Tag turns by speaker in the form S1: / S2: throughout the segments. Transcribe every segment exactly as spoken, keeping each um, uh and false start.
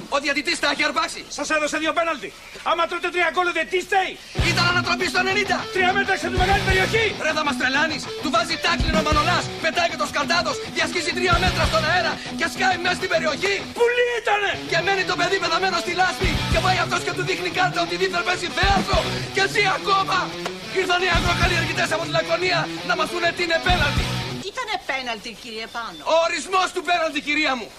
S1: Ο διαιτητής τα έχει αρπάξει.
S2: Σας έδωσε δύο πέναλτι. Άμα τρώτε τρία γκολ, ο διαιτητής φταίει.
S1: Ήταν ανατροπή στο ενενήντα.
S2: Τρία μέτρα σε τη μεγάλη περιοχή.
S1: Ρε θα μας τρελάνεις. Του βάζει τάκλινο ο Μανολάς. Πετάει και το σκαλτάδος. Διασχίζει τρία μέτρα στον αέρα. Και σκάει μέσα στην περιοχή.
S2: Πουλί ήτανε.
S1: Και μένει το παιδί πεθαμένο στη λάσπη. Και πάει αυτός και του δείχνει κάρτα ότι δίθεν παίζει θέατρο. Και ζει ακόμα. Ήρθαν οι αγροκαλλιεργητές από τη Λακωνία να μας πούνε τι είναι πέναλτι.
S3: Ήτανε πέναλτι, κύριε Πάνο.
S1: Ο ορισμός του πέναλτι, κυρία μου.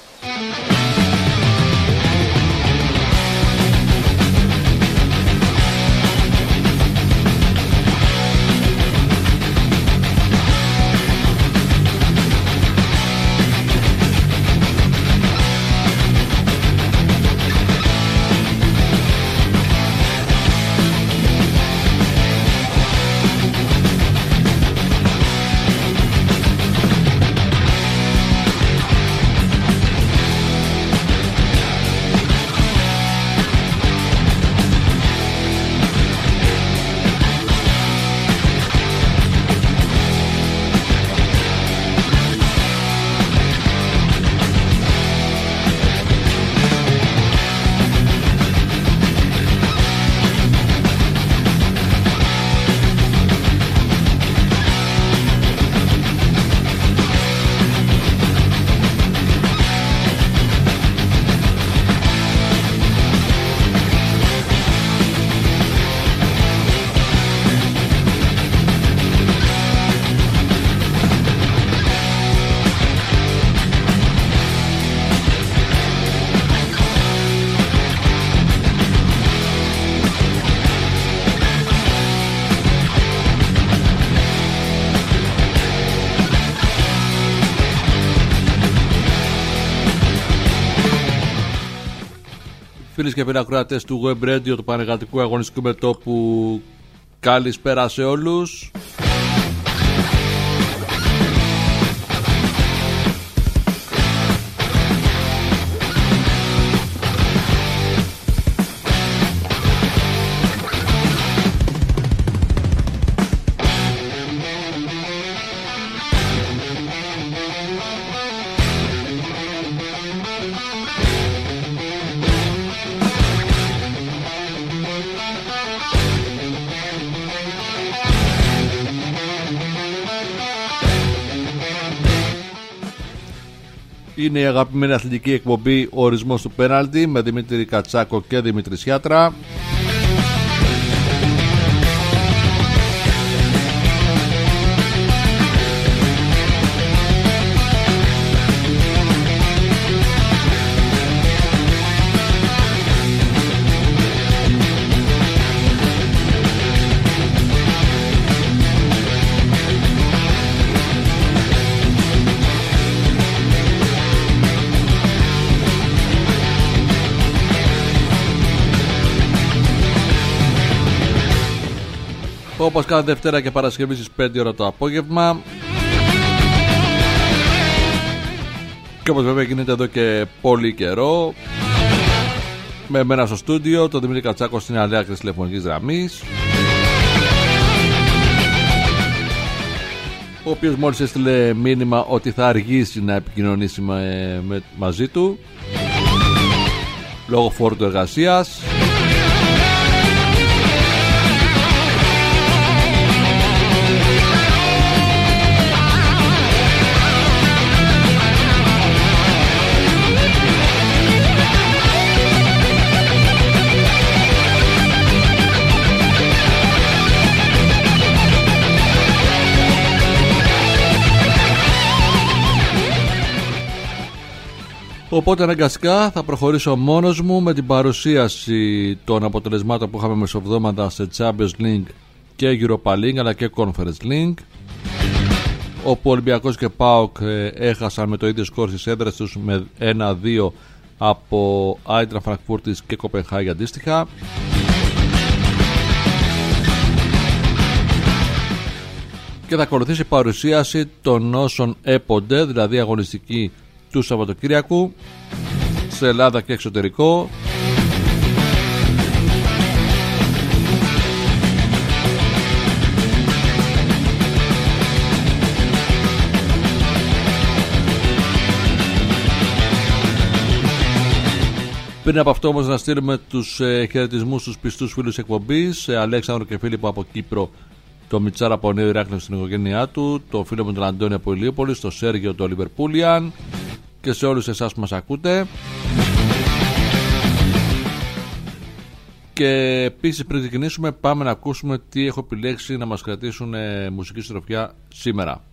S4: Φίλοι και φίλοι ακροατές του Web Radio, του Πανεργατικού Αγωνιστικού Μετώπου, καλησπέρα σε όλους. Είναι η αγαπημένη αθλητική εκπομπή Ο Ορισμός του Πέναλτι με Δημήτρη Κατσάκο και Δημήτρη Σιάτρα. Όπως κάθε Δευτέρα και Παρασκευή στις πέντε ώρα το απόγευμα. Και όπως βέβαια γίνεται εδώ και πολύ καιρό, με εμένα στο στούντιο, τον Δημήτρη Κατσάκο στην άλλη άκρη της τηλεφωνικής γραμμής, ο οποίος μόλις έστειλε μήνυμα ότι θα αργήσει να επικοινωνήσει με, με, μαζί του λόγω φόρτου εργασίας. Οπότε αναγκαστικά θα προχωρήσω μόνος μου με την παρουσίαση των αποτελεσμάτων που είχαμε μεσοβδόματα σε Champions League και Europa League αλλά και Conference League, όπου Ολυμπιακός και ΠΑΟΚ έχασαν με το ίδιο σκορ στις έδρες τους με ένα δύο από Άιντραχτ Φραγκφούρτης και Κοπενχάγη αντίστοιχα. Και θα ακολουθήσει η παρουσίαση των όσων έπονται, δηλαδή αγωνιστική του Σαββατοκύριακου σε Ελλάδα και εξωτερικό, Πριν από αυτό όμως να στείλουμε τους ε, χαιρετισμούς στους πιστούς φίλους εκπομπής, ε, Αλέξανδρο και Φίλιππο από Κύπρο, το Μιτσάρα από Νέο Ηράκλειο στην οικογένειά του, το φίλο μου τον Αντώνιο από Ηλίουπολη, το Σέργιο το Λιβερπούλιαν και σε όλους εσάς που μας ακούτε. Και επίσης πριν ξεκινήσουμε πάμε να ακούσουμε τι έχω επιλέξει να μας κρατήσουν ε, μουσική συντροφιά σήμερα.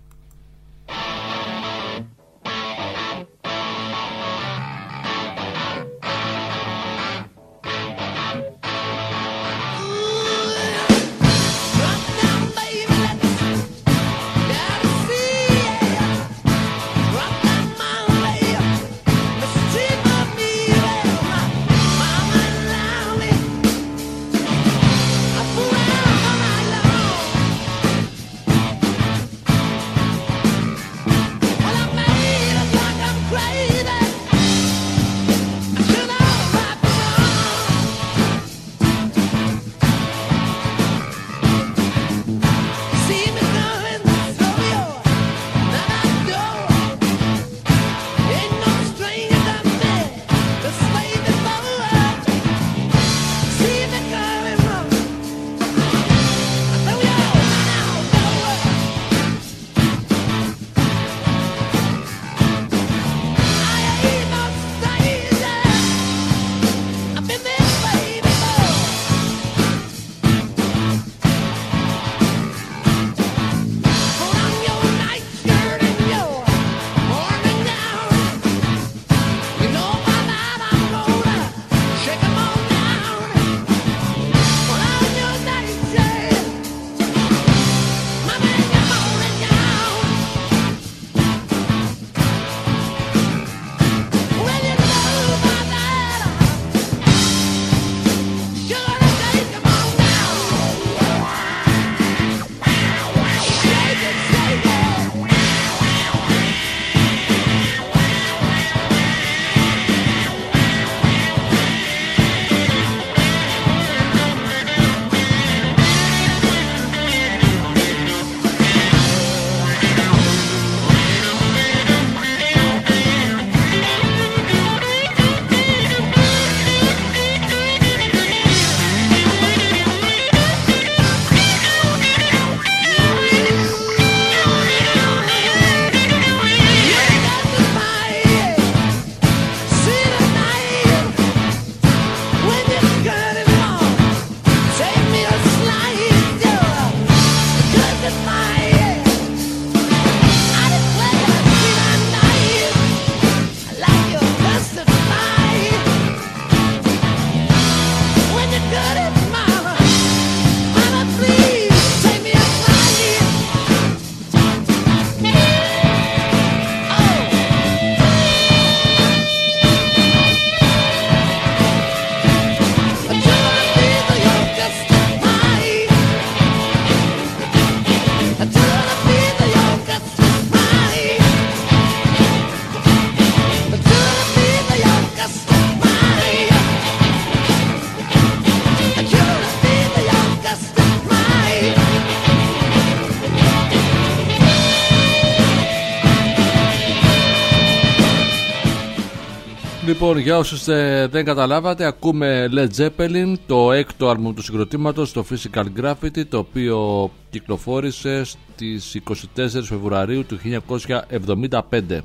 S4: Λοιπόν, για όσους ε, δεν καταλάβατε, ακούμε Led Zeppelin, το έκτο άλμπουμ του συγκροτήματος, το Physical Graffiti, το οποίο κυκλοφόρησε στις είκοσι τέσσερις Φεβρουαρίου του χίλια εννιακόσια εβδομήντα πέντε.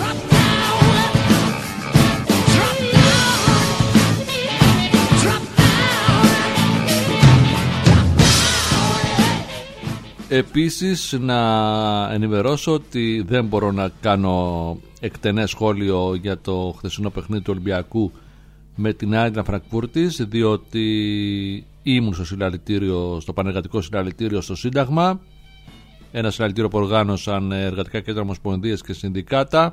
S4: Επίσης να ενημερώσω ότι δεν μπορώ να κάνω εκτενές σχόλιο για το χθεσινό παιχνίδι του Ολυμπιακού με την Άιντραχτ Φραγκφούρτης, διότι ήμουν στο συλλαλητήριο, στο πανεργατικό συλλαλητήριο στο Σύνταγμα, ένα συλλαλητήριο που οργάνωσαν εργατικά κέντρα, ομοσπονδίες και συνδικάτα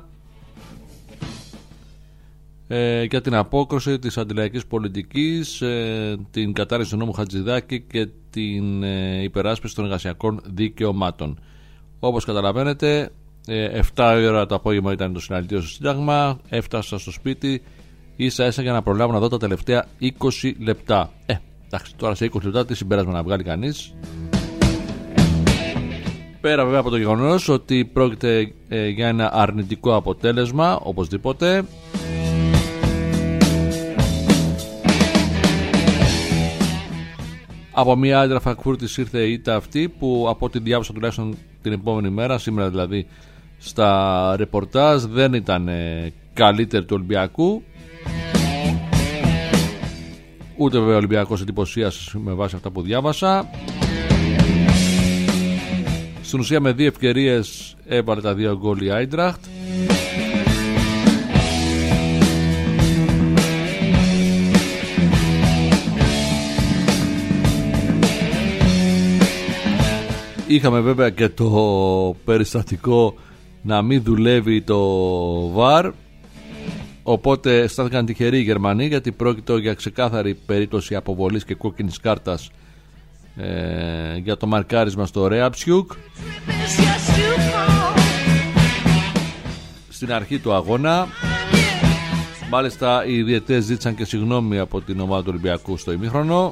S4: ε, για την απόκρουση της αντιλαϊκής πολιτικής, ε, την κατάρρευση του νόμου Χατζηδάκη και την ε, υπεράσπιση των εργασιακών δικαιωμάτων. Όπως καταλαβαίνετε, ε, εφτά η ώρα το απόγευμα ήταν το συλλαλητήριο στο Σύνταγμα, έφτασα στο σπίτι ίσα ίσα για να προλάβω να δω τα τελευταία είκοσι λεπτά. Ε, εντάξει, τώρα σε είκοσι λεπτά τι συμπέρασμα να βγάλει κανείς. Πέρα βέβαια από το γεγονός ότι πρόκειται ε, για ένα αρνητικό αποτέλεσμα, οπωσδήποτε. Από μια Άντρα Φραγκφούρτης ήρθε η ήττα αυτή, που από ό,τι διάβασα τουλάχιστον την επόμενη μέρα, σήμερα δηλαδή στα ρεπορτάζ, δεν ήταν καλύτερη του Ολυμπιακού. Ούτε βέβαια ο Ολυμπιακός εντυπωσίασε με βάση αυτά που διάβασα. Στην ουσία με δύο ευκαιρίες έβαλε τα δύο γκολ η Άιντραχτ. Είχαμε βέβαια και το περιστατικό να μην δουλεύει το βαρ, οπότε αισθάνθηκαν τυχεροί οι Γερμανοί, γιατί πρόκειται για ξεκάθαρη περίπτωση αποβολής και κόκκινης κάρτας ε, για το μαρκάρισμα στο Ρέαψιουκ στην αρχή του αγώνα. Μάλιστα οι διαιτητές ζήτησαν και συγγνώμη από την ομάδα του Ολυμπιακού στο ημίχρονο.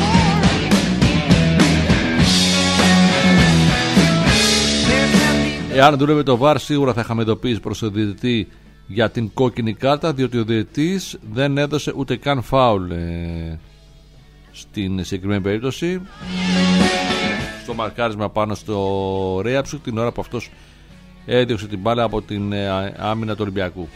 S4: Εάν δούλευε το βαρ, σίγουρα θα είχαμε ειδοποιήσει προς τον διαιτητή για την κόκκινη κάρτα, διότι ο διαιτητής δεν έδωσε ούτε καν φάουλ ε, στην συγκεκριμένη περίπτωση, στο μαρκάρισμα πάνω στο Ρέαψουκ, την ώρα που αυτός έδιωξε την μπάλα από την ε, άμυνα του Ολυμπιακού.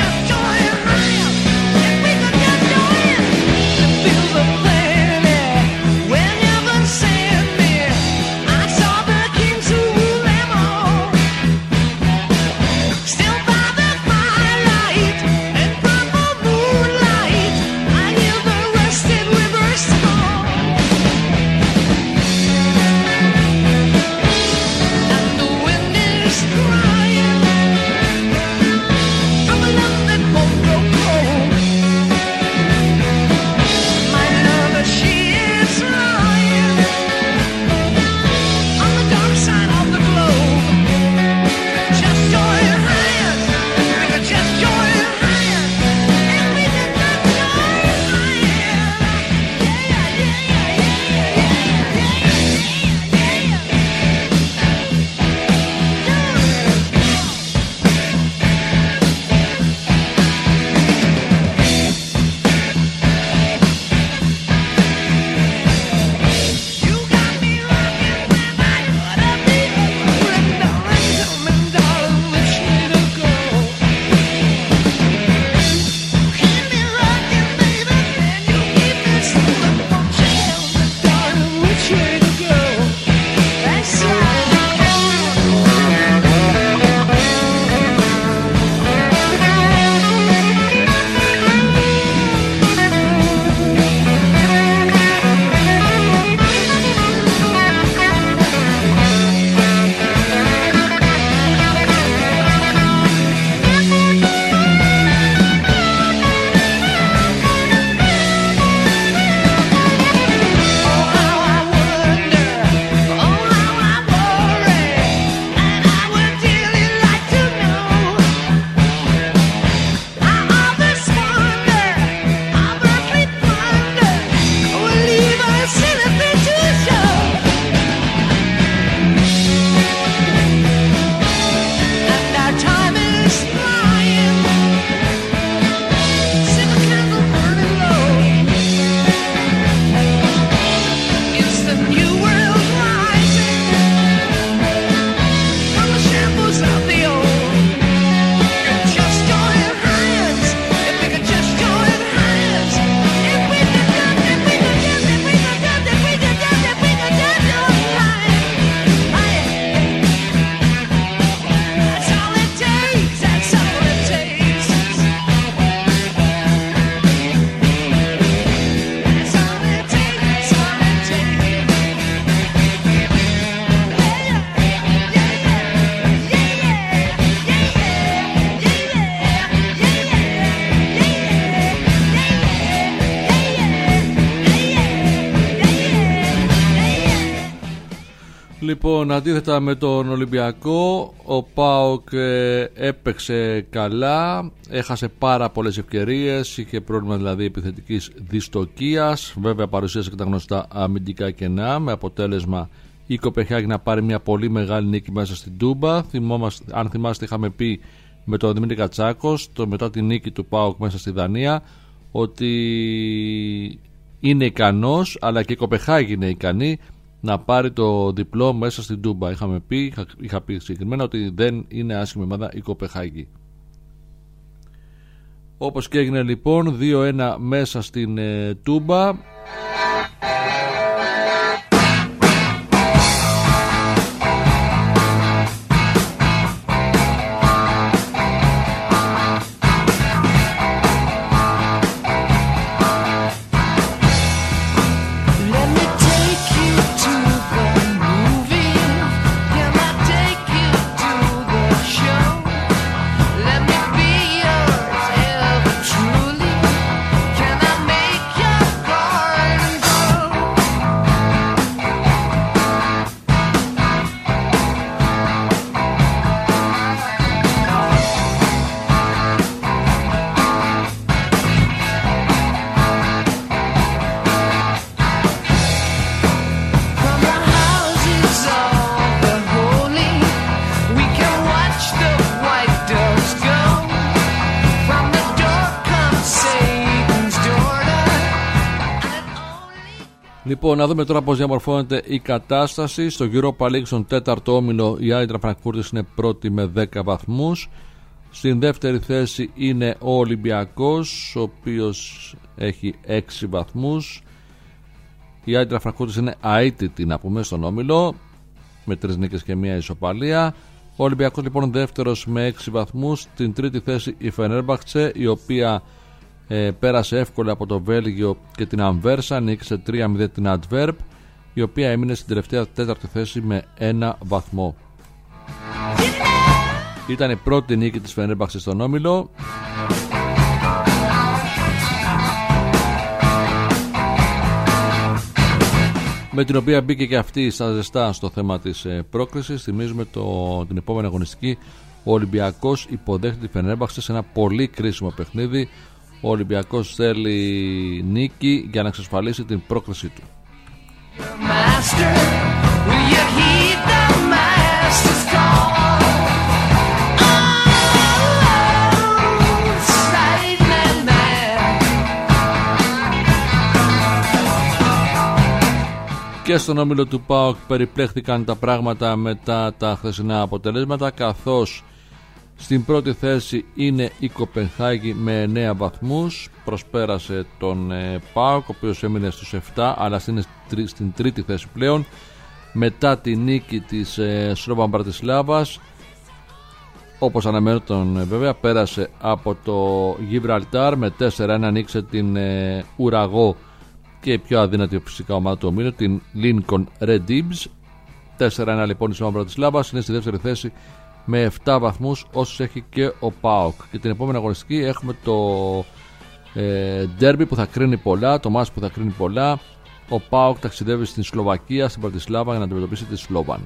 S4: Λοιπόν, αντίθετα με τον Ολυμπιακό, ο ΠΑΟΚ ε, έπαιξε καλά, έχασε πάρα πολλές ευκαιρίες, είχε πρόβλημα δηλαδή επιθετικής δυστοκίας. Βέβαια παρουσίασε και τα γνωστά αμυντικά κενά, με αποτέλεσμα η Κοπεχάγη να πάρει μια πολύ μεγάλη νίκη μέσα στην Τούμπα. Θυμόμαστε, αν θυμάστε, είχαμε πει με τον Δημήτρη Κατσάκο το, μετά τη νίκη του ΠΑΟΚ μέσα στη Δανία, ότι είναι ικανός, αλλά και η Κοπεχάγη είναι ικανή να πάρει το διπλό μέσα στην Τούμπα. Είχαμε πει, είχα, είχα πει συγκεκριμένα ότι δεν είναι άσχημη ομάδα η Κοπεχάγη. Όπως και έγινε λοιπόν, δύο ένα μέσα στην ε, Τούμπα. Λοιπόν, να δούμε τώρα πώς διαμορφώνεται η κατάσταση. Στο Europa League, στον τέταρτο όμιλο, η Άιντραχτ Φραγκφούρτης είναι πρώτη με δέκα βαθμούς. Στην δεύτερη θέση είναι ο Ολυμπιακός, ο οποίος έχει έξι βαθμούς. Η Άιντραχτ Φραγκφούρτης είναι αίτητη, να πούμε, στον όμιλο, με τρεις νίκες και μία ισοπαλία. Ο Ολυμπιακός λοιπόν δεύτερος με έξι βαθμούς. Στην τρίτη θέση η Φενέρμπαχτσε, η οποία Ε, πέρασε εύκολα από το Βέλγιο και την Αμβέρσα, νίκησε τρία μηδέν την Αντβέρπ, η οποία έμεινε στην τελευταία τέταρτη θέση με ένα βαθμό. Ήταν η πρώτη νίκη της Φενέρμπαχτσε στον όμιλο. Με την οποία μπήκε και αυτή στα ζεστά στο θέμα της ε, πρόκρισης. Θυμίζουμε το, την επόμενη αγωνιστική ο Ολυμπιακός υποδέχεται τη Φενέρμπαχτσε σε ένα πολύ κρίσιμο παιχνίδι. Ο Ολυμπιακός θέλει νίκη για να εξασφαλίσει την πρόκρισή του. Και στον όμιλο του ΠΑΟΚ περιπλέχθηκαν τα πράγματα μετά τα χθεσινά αποτελέσματα, καθώς στην πρώτη θέση είναι η Κοπενχάγη με εννέα βαθμούς, προσπέρασε τον ε, ΠΑΟΚ, ο οποίος έμεινε στους επτά, αλλά είναι στην τρίτη θέση πλέον, μετά τη νίκη της ε, Σλόβαν Μπρατισλάβας. Όπως αναμένονταν, ε, βέβαια πέρασε από το Γιβραλτάρ με τέσσερα ένα, νίκησε την ε, Ουραγό και η πιο αδύνατη φυσικά ομάδα του ομίλου, την Lincoln Red Dims. τέσσερα ένα λοιπόν η Σλόβαν Μπρατισλάβας, είναι στη δεύτερη θέση με επτά βαθμούς, όσους έχει και ο ΠΑΟΚ. Και την επόμενη αγωνιστική έχουμε το ε, ντέρμπι που θα κρίνει πολλά, το μάτς που θα κρίνει πολλά. Ο ΠΑΟΚ ταξιδεύει στην Σλοβακία, στην Πρατισλάβα, για να αντιμετωπίσει τη Σλόβαν.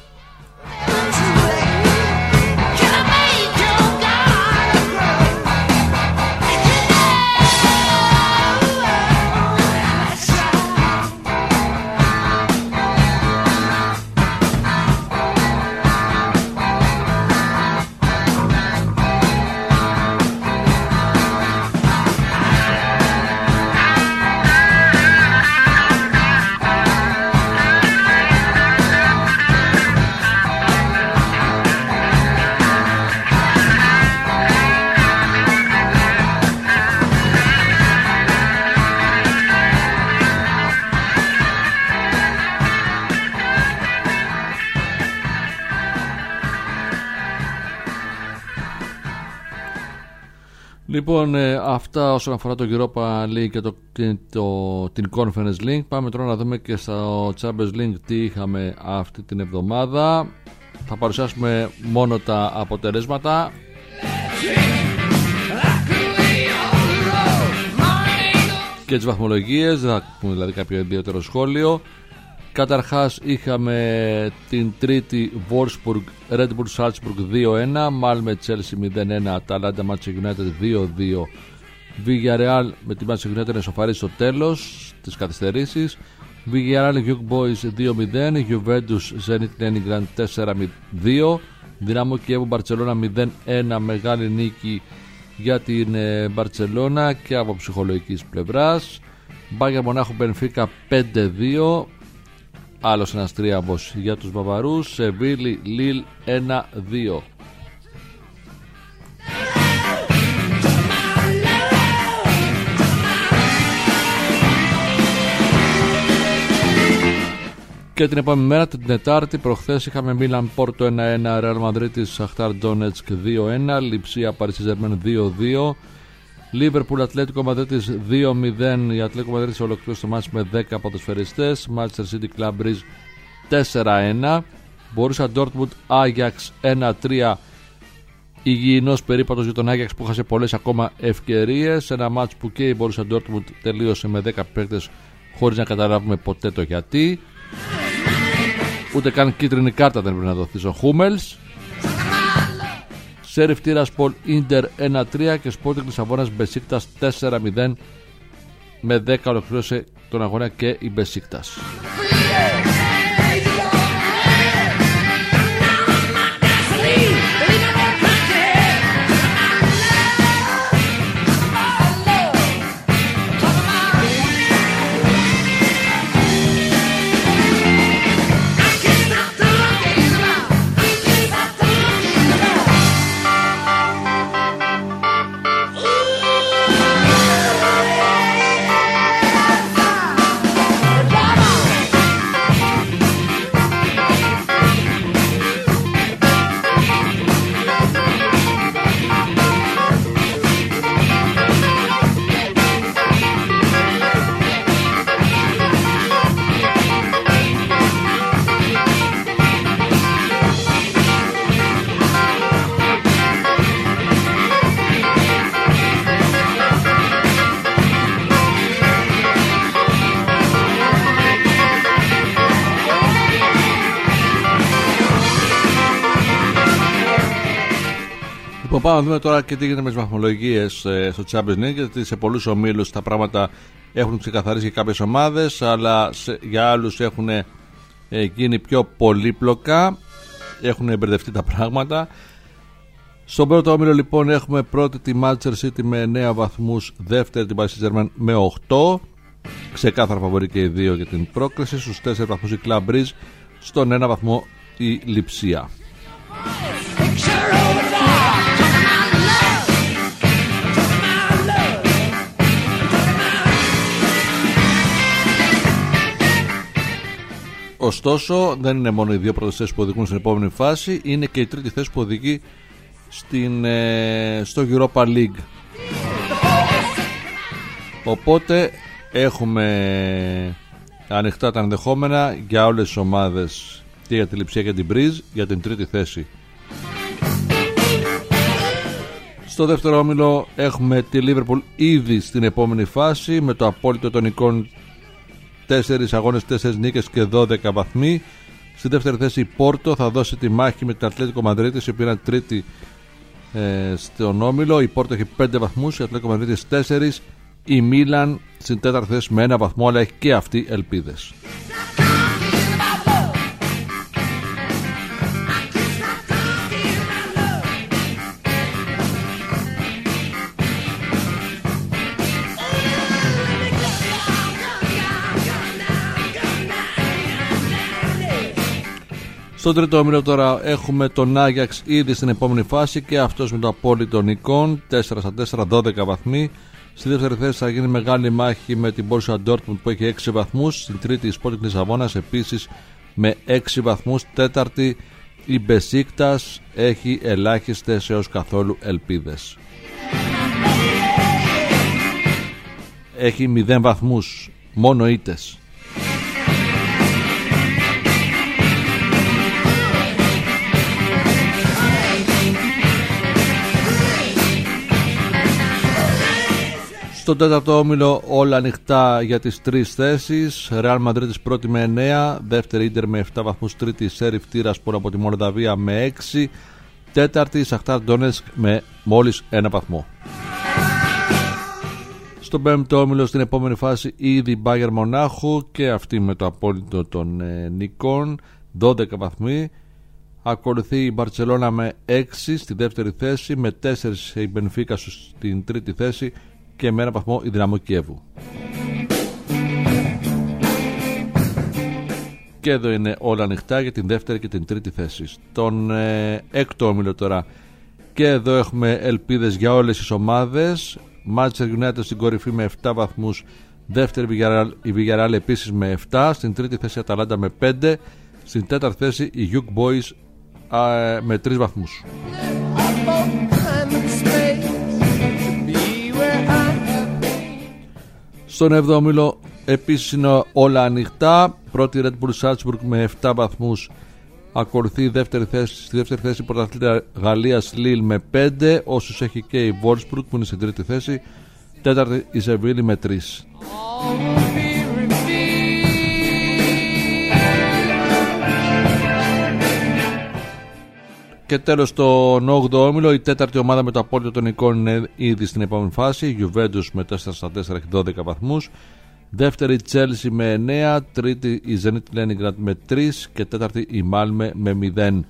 S4: Λοιπόν, ε, αυτά όσον αφορά το Europa League και το, το, την Conference League. Πάμε τώρα να δούμε και στο Champions League τι είχαμε αυτή την εβδομάδα. Θα παρουσιάσουμε μόνο τα αποτελέσματα. Και τις βαθμολογίες, δεν θα πούμε δηλαδή κάποιο ιδιαίτερο σχόλιο. Καταρχάς είχαμε την τρίτη Wolfsburg, Red Bull Salzburg δύο ένα, Malmö Chelsea μηδέν ένα, Atalanta Manchester United δύο δύο, Villarreal με τη Manchester United εσωφαρίζει στο τέλος της καθυστερήσεις, Villarreal Young Boys δύο μηδέν, Juventus Zenit Leningrad τέσσερα δύο, Δυνάμο Κιέβου Μπαρτσελώνα μηδέν ένα, μεγάλη νίκη για την Μπαρτσελώνα και από ψυχολογικής πλευράς. Μπάγερ Μονάχου Μπενφίκα πέντε δύο. Άλλος ένας τρίαμβος για τους Βαβαρούς. Σεβίλη Λίλ ένα δύο. Και την επόμενη μέρα, την Τετάρτη, προχθές είχαμε Μίλαν Πόρτο ένα ένα, Ρεάλ Μαδρίτης Σαχτάρ Ντόνετσκ δύο ένα, Λιψία Παρί Σεν Ζερμέν δύο δύο, Λίβερπουλ Ατλέτικο Μαδρίτης δύο μηδέν. Η Ατλέτικο Μαδρίτης ολοκλήρωσε το μάτς με δέκα ποδοσφαιριστές. Manchester City Club Brugge τέσσερα ένα, Μπορούσια Ντόρτμουντ Άγιαξ ένα τρία. Υγιεινός περίπατος για τον Άγιαξ που είχασε πολλές ακόμα ευκαιρίες. Ένα μάτς που και η Μπορούσια Ντόρτμουντ τελείωσε με δέκα παίκτες χωρίς να καταλάβουμε ποτέ το γιατί. Ούτε καν κίτρινη κάρτα δεν πρέπει να δοθεί στο Χούμελς. Σέριφ Τիրασπολ Ίντερ ένα τρία και Sporting Λισαβόνας Μπεσίκτας τέσσερα μηδέν. Με δέκα ολοκλήρωσε τον αγώνα και η Μπεσίκτας. Πάμε να δούμε τώρα και τι γίνεται με τις βαθμολογίες ε, στο Champions League, γιατί σε πολλούς ομίλους τα πράγματα έχουν ξεκαθαρίσει για κάποιες ομάδες, αλλά σε, για άλλους έχουν ε, γίνει πιο πολύπλοκα, έχουν μπερδευτεί τα πράγματα. Στον πρώτο όμιλο λοιπόν έχουμε πρώτη τη Manchester City με εννέα βαθμούς, δεύτερη την Paris Saint-Germain με οκτώ, ξεκάθαρα φαβορεί και οι δύο για την πρόκριση. Στους τέσσερις βαθμούς η Club Brugge, στον ένα βαθμό η Λιψία. Ωστόσο, δεν είναι μόνο οι δύο πρώτες θέσεις που οδηγούν στην επόμενη φάση, είναι και η τρίτη θέση που οδηγεί στην, ε, στο Europa League. Οπότε έχουμε ανοιχτά τα ενδεχόμενα για όλες τις ομάδες, και για τη Λιψία και την Μπρίζ, για την τρίτη θέση. Στο δεύτερο όμιλο έχουμε τη Liverpool ήδη στην επόμενη φάση, με το απόλυτο των εικόνων τέσσερις αγώνες, τέσσερις νίκες και δώδεκα βαθμοί. Στη δεύτερη θέση η Πόρτο θα δώσει τη μάχη με την Ατλέτικο Μαδρίτης, η οποία είναι τρίτη ε, στον όμιλο. Η Πόρτο έχει πέντε βαθμούς, η Ατλέτικο Μαδρίτης τέσσερα. Η Μίλαν στην τέταρτη θέση με ένα βαθμό, αλλά έχει και αυτή ελπίδες. Στο τρίτο όμιλο τώρα έχουμε τον Άγιαξ ήδη στην επόμενη φάση και αυτός με το απόλυτο νικών, τέσσερα στα τέσσερα, δώδεκα βαθμοί. Στη δεύτερη θέση θα γίνει μεγάλη μάχη με την Borussia Dortmund που έχει έξι βαθμούς. Στην τρίτη η Sporting Λισαβόνας επίσης με έξι βαθμούς. Τέταρτη η Μπεσίκτας έχει ελάχιστες έως καθόλου ελπίδες. Έχει μηδέν βαθμούς, μόνο ήττες. Στον τέταρτο όμιλο όλα ανοιχτά για τις τρεις θέσεις. Ρεάλ Μαδρίτης πρώτη με εννέα, δεύτερη Ίντερ με επτά βαθμούς, τρίτη Σέριφ Τիրασπολ από τη Μολδαβία με έξι, τέταρτη Σαχτάρ Ντόνετσκ με μόλις ένα βαθμό. Στον πέμπτο όμιλο στην επόμενη φάση ήδη Μπάγερ Μονάχου και αυτή με το απόλυτο των ε, νικών, δώδεκα βαθμοί. Ακολουθεί η Μπαρτσελώνα με έξι στη δεύτερη θέση, με τέσσερα η Μπενφίκα στην τρίτη θέση και με ένα βαθμό η Δυναμό Κιέβου. Και εδώ είναι όλα ανοιχτά για την δεύτερη και την τρίτη θέση. Στον ε, έκτο όμιλο τώρα, και εδώ έχουμε ελπίδες για όλες τις ομάδες. Manchester United στην κορυφή με επτά βαθμούς, δεύτερη η Villarreal επίσης με επτά, στην τρίτη θέση η Αταλάντα με πέντε, στην τέταρτη θέση η Young Boys α, με τρεις βαθμούς. Στον έβδομο όμιλο επίσης είναι όλα ανοιχτά. Πρώτη Red Bull Salzburg με επτά βαθμούς. Ακολουθεί η δεύτερη θέση, στη δεύτερη θέση η πρωταθλήτρια Γαλλίας Lille με πέντε, όσους έχει και η Wolfsburg που είναι στην τρίτη θέση. Τέταρτη η Σεβίλη με τρεις. Και τέλος στον όγδοο όμιλο, η τέταρτη ομάδα με το απόλυτο των εικόνων είναι ήδη στην επόμενη φάση. Η Juventus με τέσσερα στα τέσσερα έχει δώδεκα βαθμούς. Δεύτερη η Chelsea με εννέα, τρίτη η Zenit Leningrad με τρία και τέταρτη η Malmö με μηδέν.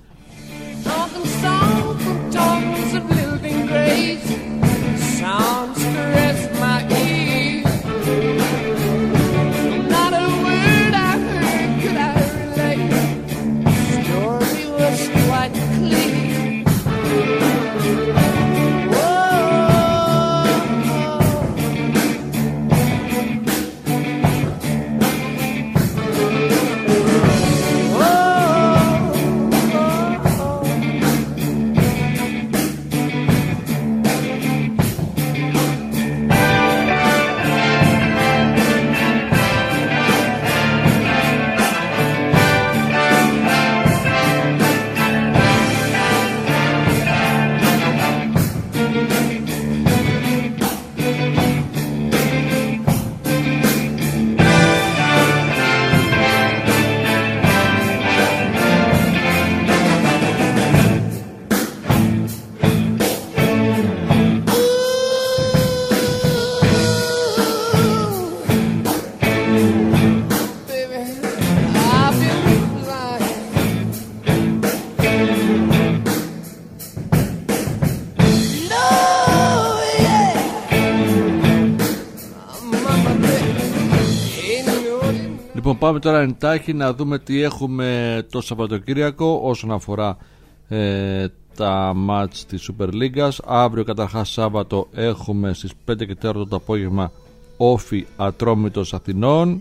S4: Λοιπόν, πάμε τώρα εντάχει να δούμε τι έχουμε το Σαββατοκύριακο όσον αφορά ε, τα μάτς της Super League. Αύριο καταρχάς Σάββατο έχουμε στις πέντε και τέσσερα το απόγευμα Όφι Ατρόμητος Αθηνών.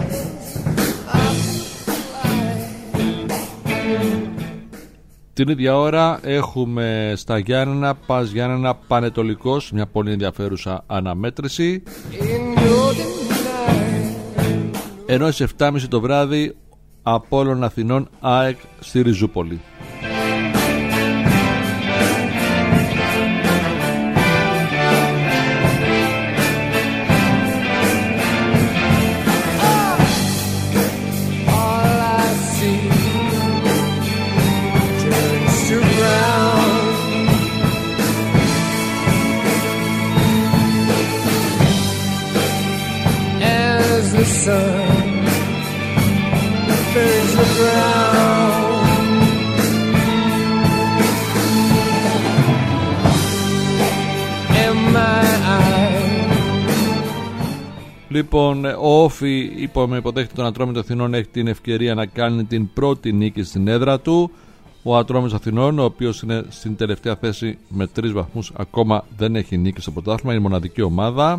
S4: Την ίδια ώρα έχουμε στα Γιάννενα Πας Γιάννενα Πανετολικός, μια πολύ ενδιαφέρουσα αναμέτρηση. Ενώ στις επτά και μισή το βράδυ Απόλλων Αθηνών ΑΕΚ στη Ριζούπολη. Λοιπόν, ο Όφι, είπαμε, υποδέχεται τον Ατρόμητο Αθηνών, έχει την ευκαιρία να κάνει την πρώτη νίκη στην έδρα του. Ο Ατρόμητος Αθηνών, ο οποίος είναι στην τελευταία θέση με τρεις βαθμούς, ακόμα δεν έχει νίκη στο πρωτάθλημα, είναι η μοναδική ομάδα.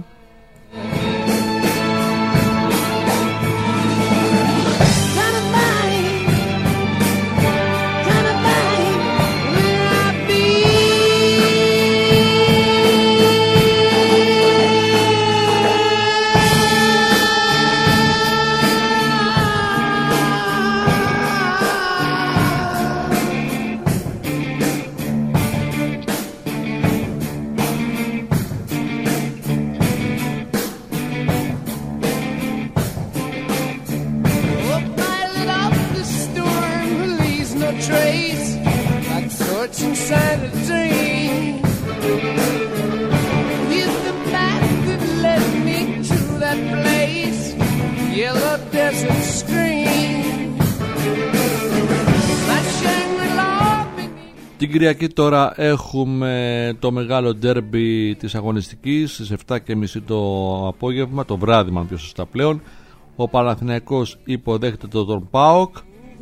S4: Την Κυριακή τώρα έχουμε το μεγάλο ντέρμπι της αγωνιστικής στις επτά και μισή το απόγευμα, το βράδυ μάλλον πιο σωστά πλέον. Ο Παναθηναϊκός υποδέχεται τον ΠΑΟΚ.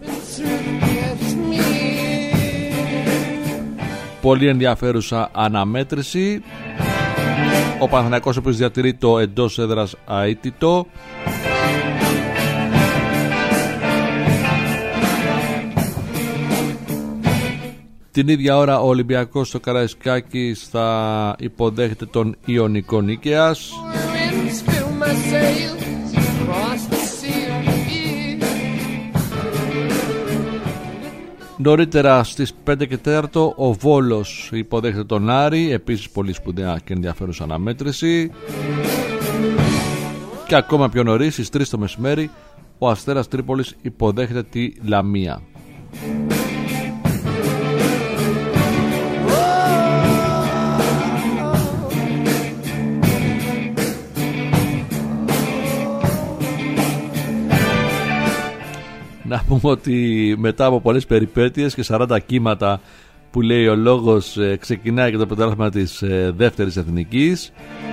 S4: Πολύ ενδιαφέρουσα αναμέτρηση. Ο Παναθηναϊκός οποίος διατηρεί το εντός έδρας αίτητο. Την ίδια ώρα ο Ολυμπιακός στο Καραϊσκάκης θα υποδέχεται τον Ιωνικό Νίκαιας. Νωρίτερα στις πέντε και τέσσερα ο Βόλος υποδέχεται τον Άρη, επίσης πολύ σπουδαία και ενδιαφέρουσα αναμέτρηση. Και ακόμα πιο νωρίς στις τρεις το μεσημέρι ο Αστέρας Τρίπολης υποδέχεται τη Λαμία. Να πούμε ότι μετά από πολλές περιπέτειες και σαράντα κύματα που λέει ο λόγος, ξεκινάει και το πρωτάθλημα της δεύτερης εθνικής.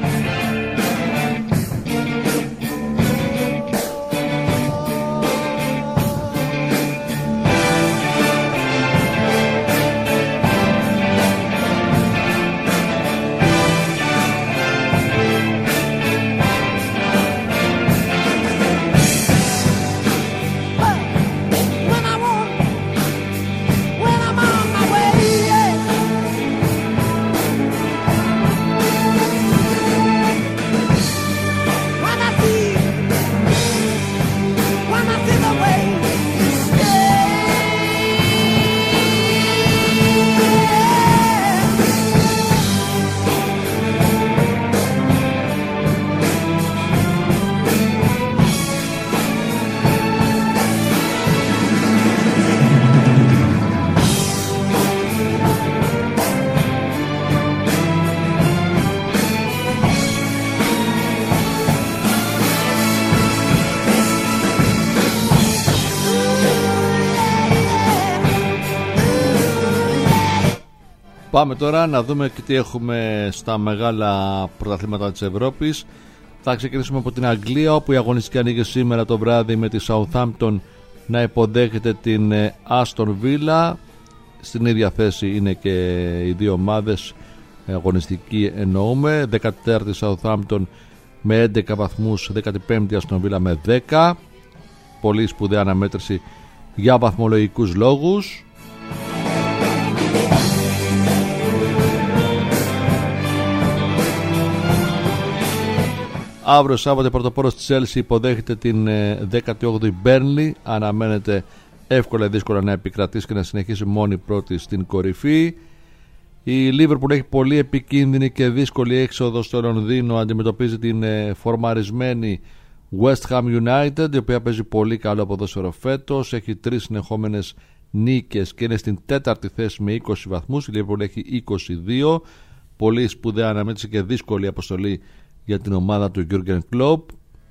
S4: Πάμε τώρα να δούμε και τι έχουμε στα μεγάλα πρωταθλήματα της Ευρώπης. Θα ξεκινήσουμε από την Αγγλία, όπου η αγωνιστική ανοίγει σήμερα το βράδυ με τη Southampton να υποδέχεται την Aston Villa. Στην ίδια θέση είναι και οι δύο ομάδες, αγωνιστική εννοούμε. δεκατέσσερις Southampton με έντεκα βαθμούς, δεκαπέντε Aston Villa με δέκα. Πολύ σπουδαία αναμέτρηση για βαθμολογικούς λόγους. Αύριο Σάββατο πρωτοπόρος της Chelsea υποδέχεται την δέκατη όγδοη Burnley. Αναμένεται εύκολα ή δύσκολα να επικρατήσει και να συνεχίσει μόνη πρώτη στην κορυφή. Η Liverpool έχει πολύ επικίνδυνη και δύσκολη έξοδο στο Λονδίνο. Αντιμετωπίζει την φορμαρισμένη West Ham United, η οποία παίζει πολύ καλό ποδόσφαιρο φέτος. Έχει τρεις συνεχόμενες νίκες και είναι στην τέταρτη θέση με είκοσι βαθμούς. Η Liverpool έχει είκοσι δύο. Πολύ σπουδαία αναμέτρηση και δύσκολη αποστολή για την ομάδα του Jurgen Klopp.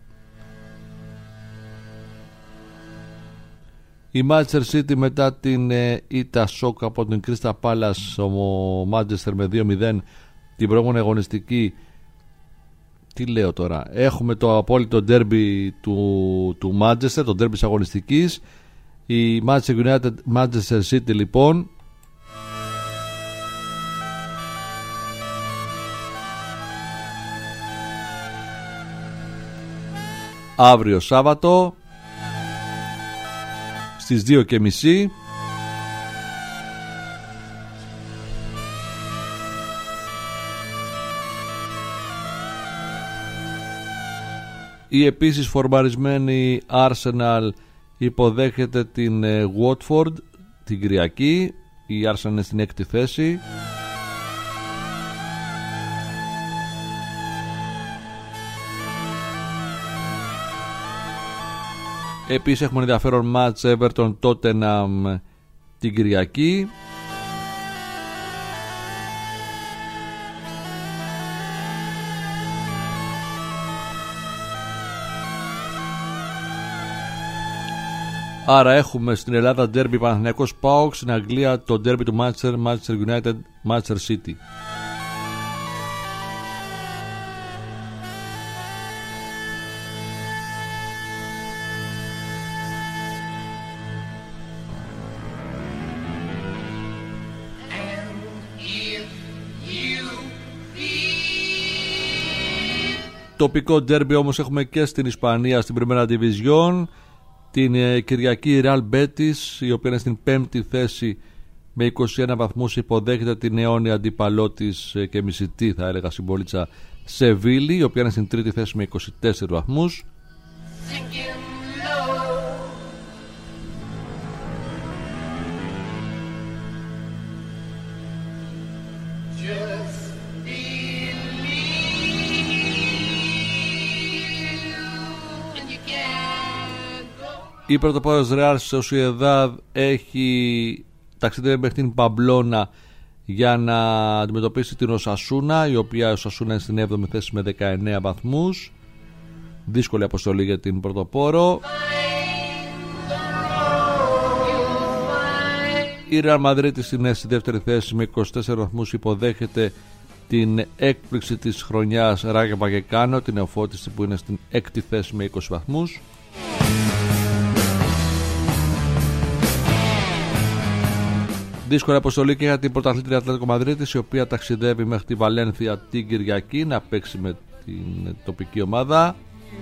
S4: Η Manchester City μετά την ήττα σοκ από την Crystal Palace, ο Manchester με δύο μηδέν την προηγούμενη αγωνιστική. Τι λέω τώρα, έχουμε το απόλυτο derby του, του Manchester, το derby της αγωνιστικής. Η Manchester United Manchester City λοιπόν αύριο Σάββατο στις δύο και μισή. Η επίσης φορμαρισμένη Arsenal υποδέχεται την Watford την Κυριακή. Η Arsenal είναι στην έκτη θέση. Επίσης έχουμε ενδιαφέρον match Everton Tottenham την Κυριακή. Άρα έχουμε στην Ελλάδα derby Παναθηναϊκός ΠΑΟΚ, στην Αγγλία το derby του Manchester, Manchester United, Manchester City. Τοπικό ντέρμπι όμως έχουμε και στην Ισπανία, στην Primera División. Την ε, Κυριακή Real Betis, η οποία είναι στην πέμπτη θέση με είκοσι ένα βαθμούς, υποδέχεται την αιώνια αντίπαλό της ε, και μισητή θα έλεγα συμπολίτσα Σεβίλη, η οποία είναι στην τρίτη θέση με είκοσι τέσσερις βαθμούς. Η πρωτοπόρος Real Sociedad έχει ταξιδεύει μέχρι την Παμπλώνα για να αντιμετωπίσει την Οσασούνα, η οποία Οσασούνα είναι στην έβδομη θέση με δεκαεννέα βαθμούς. Δύσκολη αποστολή για την πρωτοπόρο. Η Real Madrid είναι στη δεύτερη θέση με είκοσι τέσσερις βαθμούς, υποδέχεται την έκπληξη της χρονιάς Ράγιο Βαγεκάνο, την Νεοφώτιστη, που είναι στην έκτη θέση με είκοσι βαθμούς. Δύσκολη αποστολή και για την πρωταθλήτρια Ατλέτικο Μαδρίτης, η οποία ταξιδεύει μέχρι τη Βαλένθια την Κυριακή να παίξει με την τοπική ομάδα.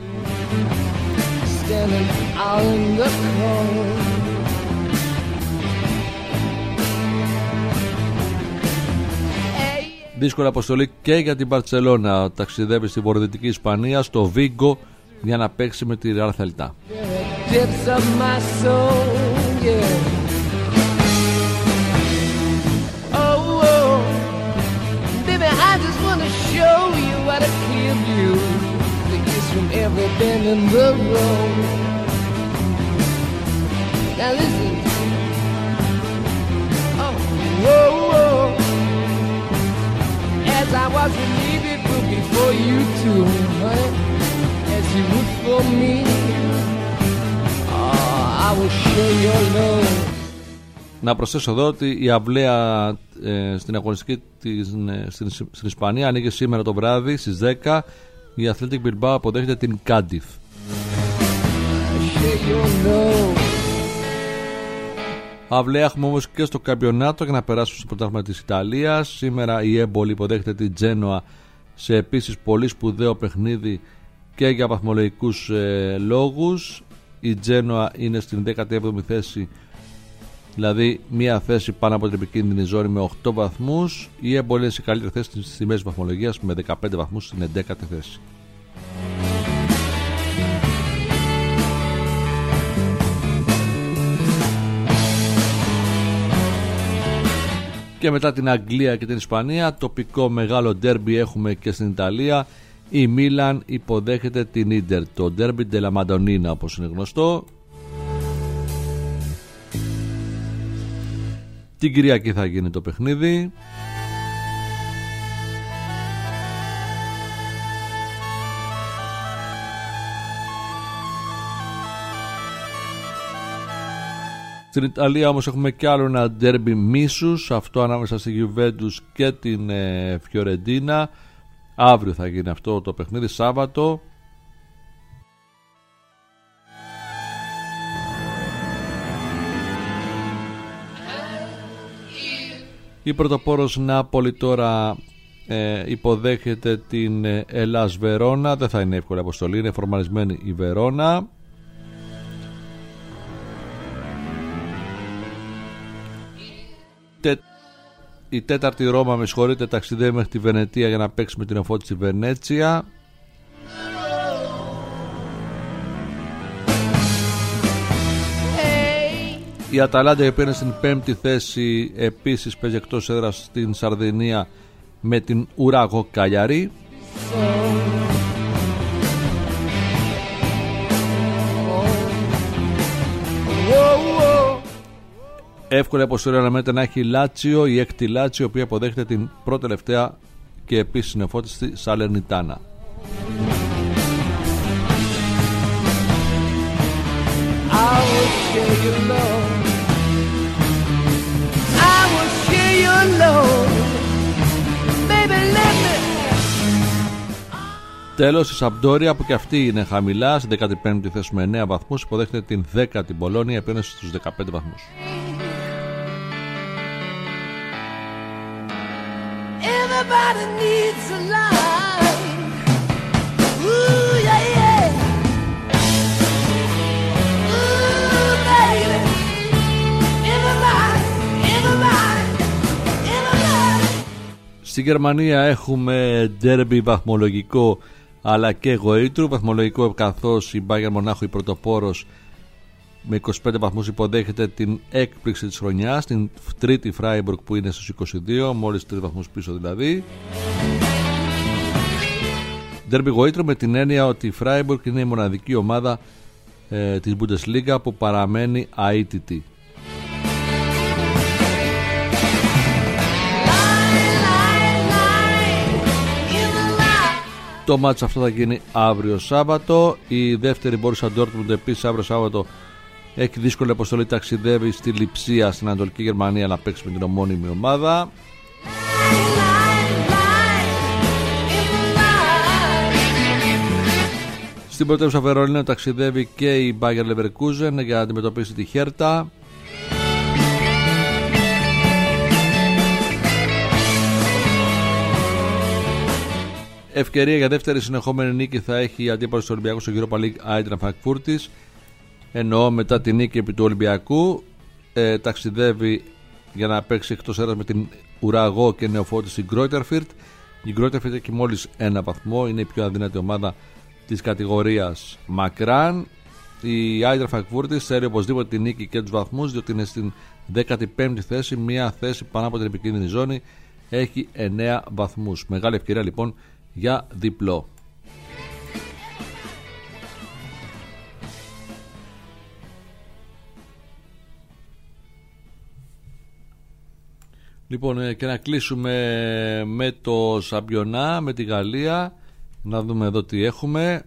S4: Δύσκολη αποστολή και για την Μπαρτσελώνα, ταξιδεύει στη βορειοδυτική Ισπανία, στο Βίγκο, για να παίξει με τη Real Celta.
S5: I just want to show you what I can do. The kiss from every bend in the road. Now listen. Oh, whoa, whoa. As I was relieved before you too, honey, as you would for me. Oh, I will show your love.
S4: Να προσθέσω εδώ ότι η αυλαία ε, στην αγωνιστική της, ε, στην, στην Ισπανία ανοίγει σήμερα το βράδυ στις δέκα. Η Athletic Bilbao αποδέχεται την Κάντιθ. Αυλαία έχουμε όμως και στο καμπιονάτο για να περάσουμε στο πρωτάθλημα της Ιταλίας. Σήμερα η Έμπολη υποδέχεται την Τζένοα σε επίσης πολύ σπουδαίο παιχνίδι και για βαθμολογικούς ε, λόγους. Η Τζένοα είναι στην δέκατη έβδομη θέση, δηλαδή μία θέση πάνω από την επικίνδυνη ζώνη με οκτώ βαθμούς. Η Έμπολη είναι σε καλύτερη θέση στη μέση βαθμολογίας με δεκαπέντε βαθμούς στην έντεκατη θέση. Και μετά την Αγγλία και την Ισπανία, τοπικό μεγάλο ντέρμπι έχουμε και στην Ιταλία. Η Μίλαν υποδέχεται την Ίντερ, το ντέρμπι ντελα Μαντονίνα όπως είναι γνωστό. Την Κυριακή θα γίνει το παιχνίδι. Στην Ιταλία όμως έχουμε κι άλλο ένα ντέρμπι μίσους, αυτό ανάμεσα στη Γιουβέντους και την ε, Φιωρεντίνα. Αύριο θα γίνει αυτό το παιχνίδι, Σάββατο. Η πρωτοπόρος Νάπολη τώρα ε, υποδέχεται την Ελλάς Βερόνα. Δεν θα είναι εύκολη αποστολή, είναι φορμαρισμένη η Βερόνα. Τε, η τέταρτη Ρώμα, με συγχωρείτε, ταξιδεύει μέχρι τη Βενετία για να παίξει με την Εφώτιση Βενέτσια. Η Αταλάντα, η οποία είναι στην πέμπτη θέση, επίσης παίζει εκτός έδρας στην Σαρδινία με την Ουράγο Καλιαρί. Εύκολη αποστολή αναμένεται να έχει Λάτσιο, η έκτη Λάτσιο, η οποία αποδέχεται την πρώτη τελευταία και επίσης συνεφώτιστη Σαλερνιτάνα. Τέλος, η Σαμπντόρια, που και αυτή είναι χαμηλά, στην δέκατη πέμπτη θέση με εννέα βαθμούς, υποδέχεται την δέκατη Μπολόνια, που είναι στους δεκαπέντε βαθμούς.
S5: Everybody needs a life. Ooh, yeah, yeah. Ooh, baby. Everybody, everybody, everybody.
S4: Στη Γερμανία έχουμε ντέρμπι βαθμολογικό αλλά και γοήτρου. Βαθμολογικό καθώς η Bayern Μονάχου, η πρωτοπόρος, με είκοσι πέντε βαθμούς υποδέχεται την έκπληξη της χρονιάς, την τρίτη Φράιμπουργκ που είναι στους είκοσι δύο, μόλις τρεις βαθμούς πίσω δηλαδή. Ντέρμπι γοήτρου με την έννοια ότι η Φράιμπουργκ είναι η μοναδική ομάδα ε, της Bundesliga που παραμένει αίτητη. Το μάτς αυτό θα γίνει αύριο Σάββατο. Η δεύτερη Borussia Dortmund επίσης αύριο Σάββατο έχει δύσκολη αποστολή, ταξιδεύει στη Λειψία στην Ανατολική Γερμανία να παίξει με την ομώνυμη ομάδα. Στην πρωτεύουσα Βερολίνου ταξιδεύει και η Bayer Leverkusen για να αντιμετωπίσει τη Χέρτα. Ευκαιρία για δεύτερη συνεχόμενη νίκη θα έχει η αντίπαλος του Ολυμπιακού στο Europa League Eintracht Frankfurt. Ενώ μετά τη νίκη επί του Ολυμπιακού ε, ταξιδεύει για να παίξει εκτός έδρας με την ουραγό και νεοφώτιση Greuther Fürth. Η Greuther Fürth έχει μόλις ένα βαθμό, είναι η πιο αδύνατη ομάδα της κατηγορίας μακράν. Η Eintracht Frankfurt θέλει οπωσδήποτε τη νίκη και τους βαθμούς, διότι είναι στην δέκατη πέμπτη θέση, μία θέση πάνω από την επικίνδυνη ζώνη, έχει εννέα βαθμούς. Μεγάλη ευκαιρία λοιπόν για διπλό. Λοιπόν, και να κλείσουμε με το Σαμπιονά, με τη Γαλλία. Να δούμε εδώ τι έχουμε.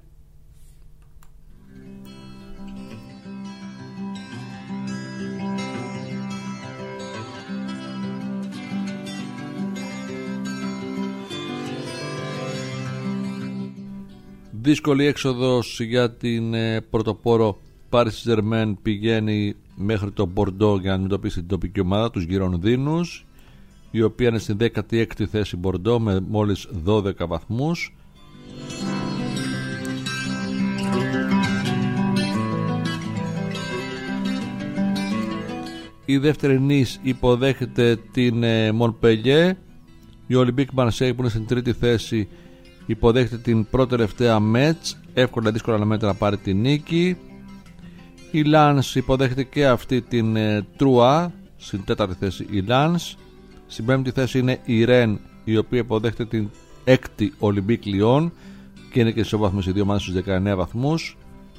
S4: Δύσκολη έξοδος για την ε, πρωτοπόρο Paris Saint-Germain, πηγαίνει μέχρι το Μπορντό για να αντιμετωπίσει την τοπική ομάδα, τους Γυρονδίνους, η οποία είναι στην δέκατη έκτη θέση Μπορντό με μόλις δώδεκα βαθμούς. Η δεύτερη Νις υποδέχεται την ε, Μονπελιέ. Η Olympique Marseille που είναι στην τρίτη θέση υποδέχεται την πρώτη τελευταία Μέτς, εύκολα δύσκολα να μέτρα να πάρει την νίκη. Η Λάνς υποδέχεται και αυτή την ε, Τρουά, στην τέταρτη θέση η Λάνς. Στην πέμπτη θέση είναι η Ρεν, η οποία υποδέχεται την έκτη Olympique Lyon και είναι και ισοβαθμός οι δύο ομάδες στους δεκαεννέα βαθμούς.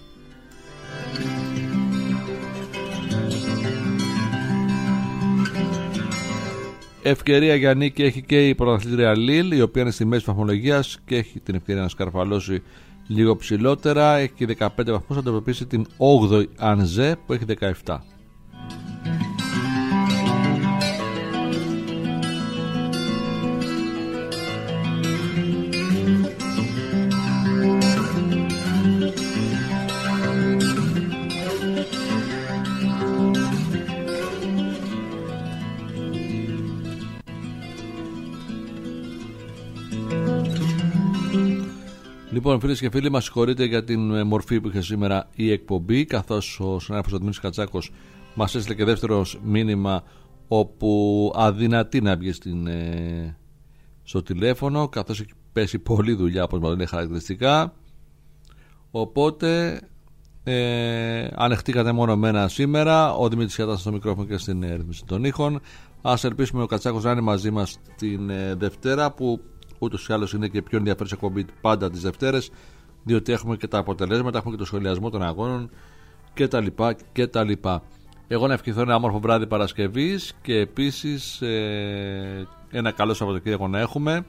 S4: Ευκαιρία για νίκη έχει και η πρωταθλήτρια Λίλ, η οποία είναι στη μέση βαθμολογίας και έχει την ευκαιρία να σκαρφαλώσει λίγο ψηλότερα. Έχει δεκαπέντε βαθμούς, θα αντιμετωπίσει την όγδοη Ανζέ που έχει δεκαεπτά. Λοιπόν, φίλες και φίλοι, μας συγχωρείτε για την μορφή που είχε σήμερα η εκπομπή, καθώς ο συνάδελφος Δημήτρης Κατσάκος μας έστειλε και δεύτερο μήνυμα όπου αδυνατεί να βγει στην, ε, στο τηλέφωνο, καθώς έχει πέσει πολλή δουλειά, όπως μας λένε χαρακτηριστικά. Οπότε ε, ανεχτήκατε μόνο μένα σήμερα. Ο Δημήτρης ήταν στο μικρόφωνο και στην ε, ρύθμιση των ήχων. Ας ελπίσουμε ο Κατσάκος να είναι μαζί μας την ε, Δευτέρα, που ούτως ή άλλως είναι και πιο ενδιαφέρουσα εκπομπή πάντα τις Δευτέρες, διότι έχουμε και τα αποτελέσματα, έχουμε και το σχολιασμό των αγώνων κτλ. κτλ. Εγώ να ευχηθώ ένα όμορφο βράδυ Παρασκευής και επίσης ε, ένα καλό Σαββατοκύριακο να έχουμε.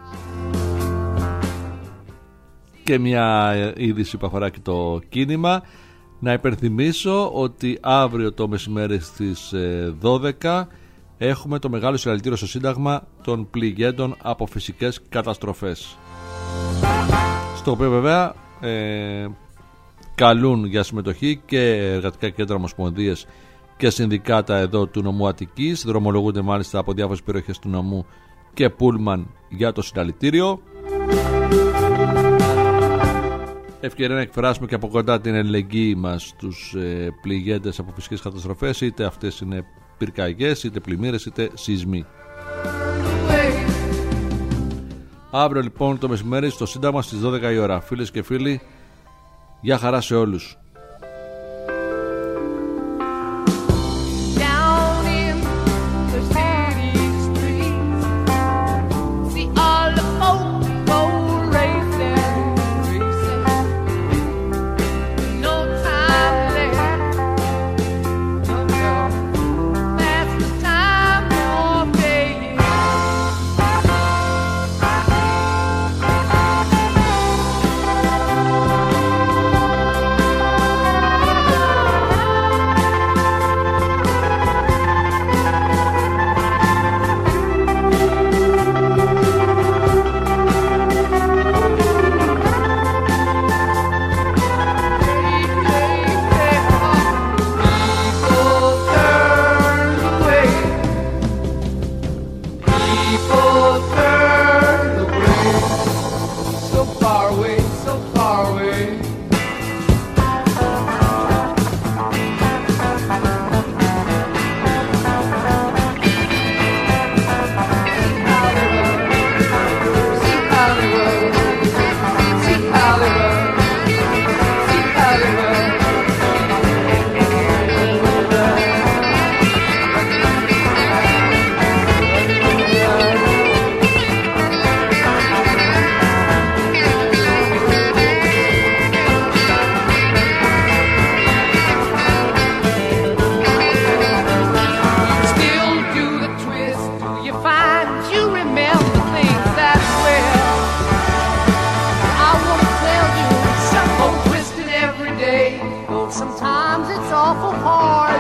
S4: Και μια είδηση που αφορά και το κίνημα. Να υπενθυμίσω ότι αύριο το μεσημέρι στις δώδεκα έχουμε το μεγάλο συλλαλητήριο στο Σύνταγμα των πληγέντων από φυσικές καταστροφές, στο οποίο βέβαια ε, καλούν για συμμετοχή και εργατικά κέντρα, ομοσπονδίες και συνδικάτα εδώ του νομού Αττικής. Δρομολογούνται μάλιστα από διάφορες περιοχές του νομού και πούλμαν για το συλλαλητήριο. Ευκαιρία να εκφράσουμε και από κοντά την ελεγγύη μας στους ε, πληγέντες από φυσικές καταστροφές, είτε αυτές είναι πυρκαγιές, είτε πλημμύρες, είτε σεισμοί. Αύριο λοιπόν το μεσημέρι στο Σύνταγμα στις δώδεκα η ώρα. Φίλες και φίλοι, γεια χαρά σε όλους.
S5: Sometimes it's awful hard.